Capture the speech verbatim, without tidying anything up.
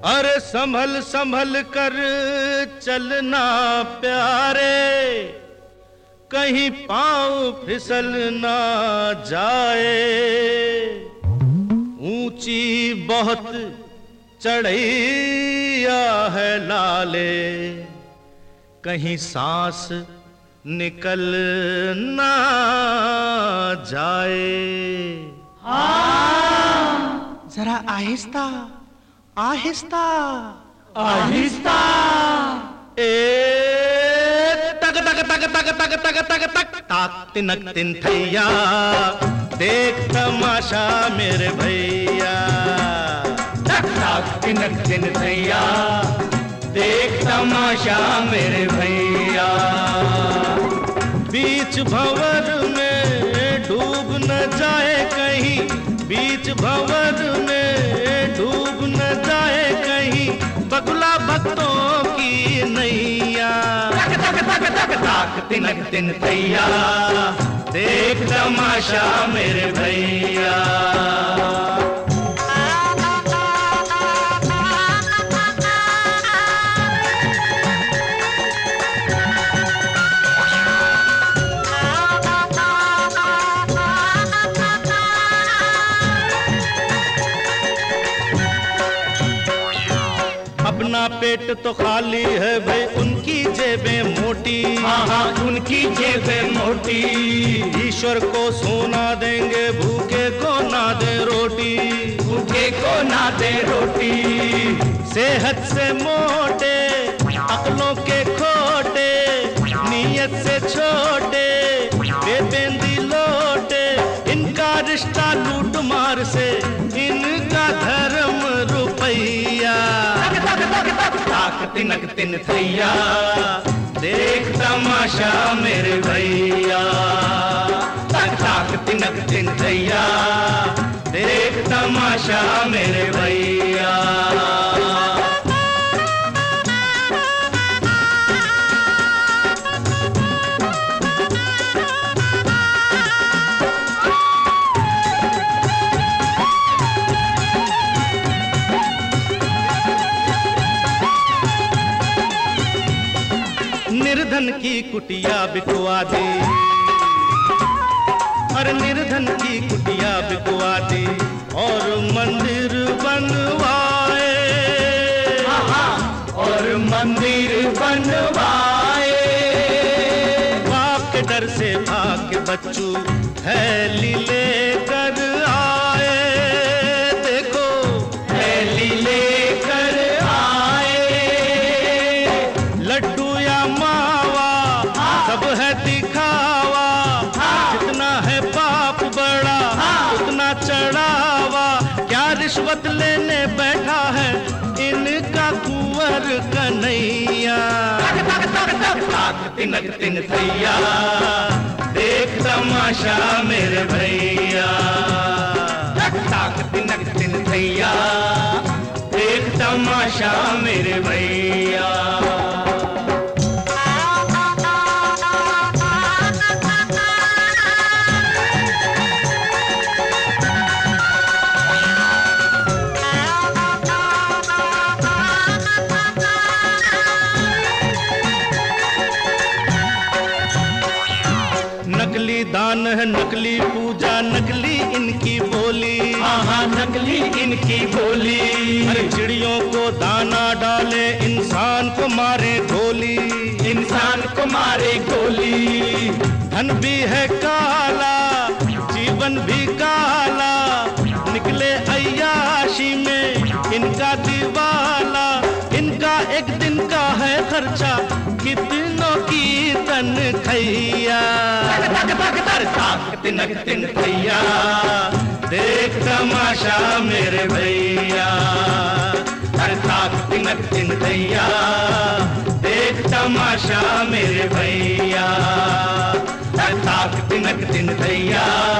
अरे संभल संभल कर चलना प्यारे, कहीं पाँव फिसल ना जाए। ऊंची बहुत चढ़ैया है लाले, कहीं सांस निकल ना जाए। हाँ, जरा आहिस्ता आहिस्ता आहिस्ता। ए तक तक तक तक तक तक तक तक ताक तिनक तिन थैया, देख तमाशा मेरे भैया। तक ताक तिनक तिन थैया, देख तमाशा मेरे भैया। बीच भंवर में डूब न जाए कहीं, बीच भंवर में डूब न जाए कहीं, बगुला भक्तों की नैया। तक तक तक तक ताक तिनक तिन थैया, देख तमाशा मेरे भैया। अपना पेट तो खाली है भाई, उनकी जेबें मोटी। हाँ हाँ, उनकी जेबें मोटी। ईश्वर को सोना देंगे, भूखे को ना दे रोटी। भूखे को ना दे रोटी। सेहत से मोटे, अक्लों के खोटे, नीयत से छोटे, बेबेंदी लोटे। इनका रिश्ता लूट मार से, इनका धर्म रुपैया। ताक तिनक तिन थैया, देख तमाशा मेरे भैया। तक ताक तिनक तिन थैया, देख तमाशा मेरे भैया। निर्धन की कुटिया बिकवा दी, अरे निर्धन की कुटिया बिकवा दी, और मंदिर बनवाए। और मंदिर बनवाए। बाप के डर से भाग के बच्चू थैली लेकर आए। देखो थैली लेकर आए। लड्डू या मावा सब है दिखावा, जितना है पाप बड़ा उतना चढ़ावा। क्या रिश्वत लेने बैठा है इनका कुंवर कन्हैया। ताक तिनक तिन थैया, देख तमाशा मेरे भैया। ताक तिनक तिन थैया, देख तमाशा मेरे भैया। नकली दान है, नकली पूजा, नकली इनकी बोली। हाँ हाँ, नकली इनकी बोली। अरे चिड़ियों को दाना डाले, इंसान को मारे गोली। इंसान को मारे गोली। धन भी है काला, जीवन भी काला, निकले अय्याशी में इनका दिवाला। इनका एक दिन का है खर्चा, कितनों की तनखैया। ताक तिनक तिन थैया, देख तमाशा मेरे भैया। ताक तिनक तिन थैया, देख तमाशा मेरे भैया। ताक तिनक तिन थैया।